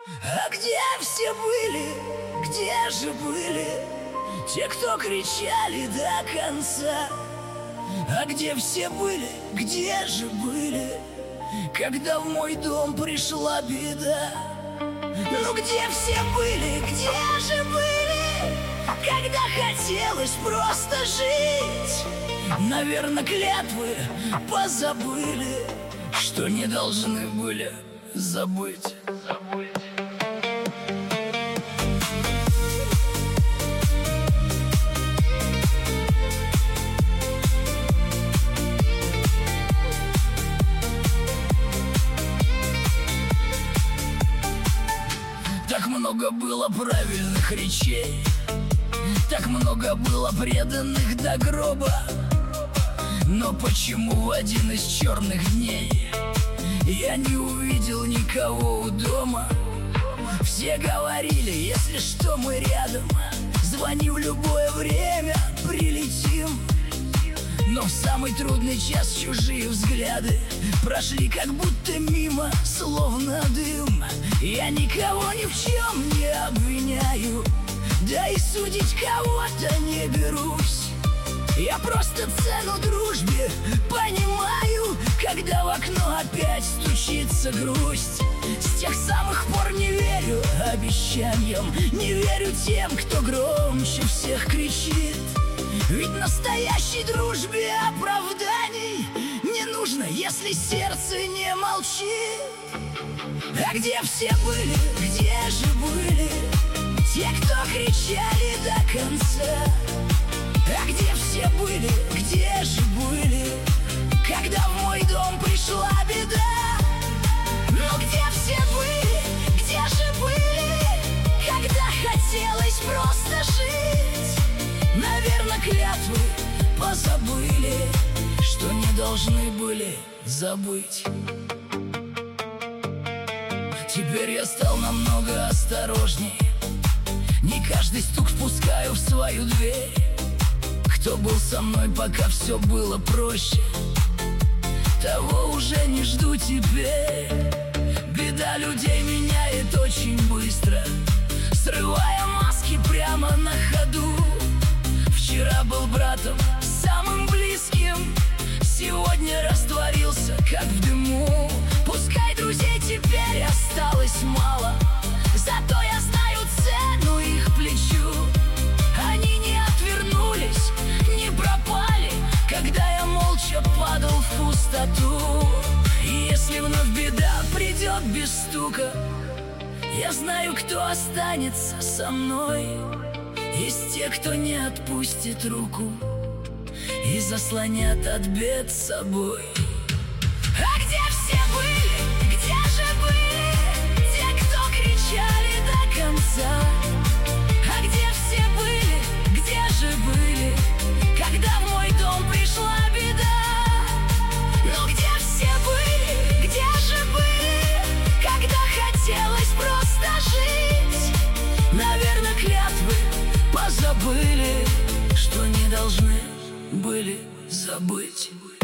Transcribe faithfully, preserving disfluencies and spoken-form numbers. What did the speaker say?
А где все были, где же были те, кто кричали до конца? А где все были, где же были, когда в мой дом пришла беда? Ну где все были, где же были, когда хотелось просто жить? Наверное, клятвы позабыли, что не должны были забыть. Забыть. Так много было правильных речей, так много было преданных до гроба. Но почему в один из черных дней я не увидел никого у дома? Все говорили, если что, мы рядом, звони в любое время, прилетим. Но в самый трудный час чужие взгляды прошли как будто мимо, словно дым. Я никого ни в чем не обвиняю, да и судить кого-то не берусь. Я просто цену дружбе понимаю, когда в окно опять стучится грусть. С тех самых пор не верю обещаниям, не верю тем, кто громче всех кричит. Ведь настоящей дружбе оправданий не нужно, если сердце не молчит. А где все были, где же были те, кто кричали до конца? А где все были, где же были, когда в мой дом пришла беда? Ну где все были, где же были, когда хотелось просто жить? Наверное, клятвы позабыли, что не должны были забыть. Теперь я стал намного осторожней, не каждый стук впускаю в свою дверь. Кто был со мной, пока все было проще, того уже не жду теперь. Беда людей меняет очень быстро, срывая маски прямо на ходу. Вчера был братом, самым близким, сегодня растворился, как в дыму. Пускай друзей теперь осталось мало, зато я знаю цену их плечу. Они не отвернулись, не пропали, когда я молча падал в пустоту. И если вновь беда придет без стука, я знаю, кто останется со мной из тех, кто не отпустит руку и заслонят от бед собой. А где все были, где же были те, кто кричали до конца? А где все были, где же были, когда в мой дом пришла беда? Ну где все были, где же были, когда хотелось просто жить? Наверное, клятвы позабыли, что не должны были забыть.